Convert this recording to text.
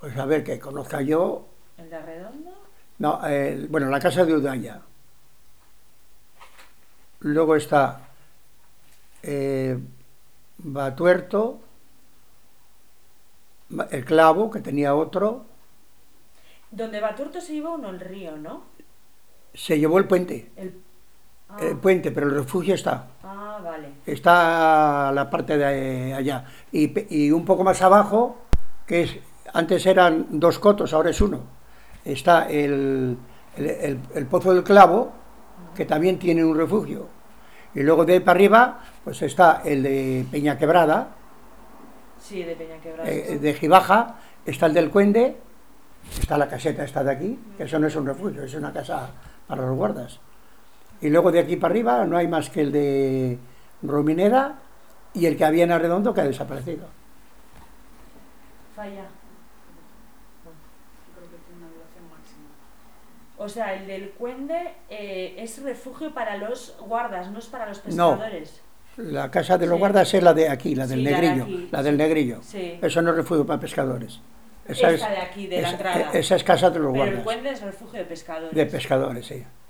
Pues a ver, que conozca yo. ¿El de Arredondo? No, bueno, la casa de Udaya. Luego está eh, Batuerto, el Clavo, que tenía otro. Donde Baturto se lleva uno el río, ¿no? Se llevó el puente. El... El Ah, puente, pero el refugio está. vale. Está la parte de allá. Y un poco más abajo, que es, antes eran dos cotos, ahora es uno. Está el Pozo del Clavo, que también tiene un refugio. Y luego de ahí para arriba, pues está el de Peña Quebrada, Sí, de Peñaquebrada, sí. de Gibaja, está el del Cuende, está la caseta esta de aquí, que eso no es un refugio, es una casa para los guardas. Y luego de aquí para arriba no hay más que el de Romineda y el que había en Arredondo que ha desaparecido. Falla. Yo creo que tiene una duración máxima. O sea, el del Cuende es refugio para los guardas, no es para los No, pescadores. la casa de los Sí. guardas es la de aquí, la del Sí, la de Negrillo, aquí, la del sí. Negrillo. Sí. Eso no es refugio para pescadores. Esa Esta es, de aquí, de la entrada. esa es casa de los Pero el guardas, Cuende es refugio de pescadores. de pescadores, sí.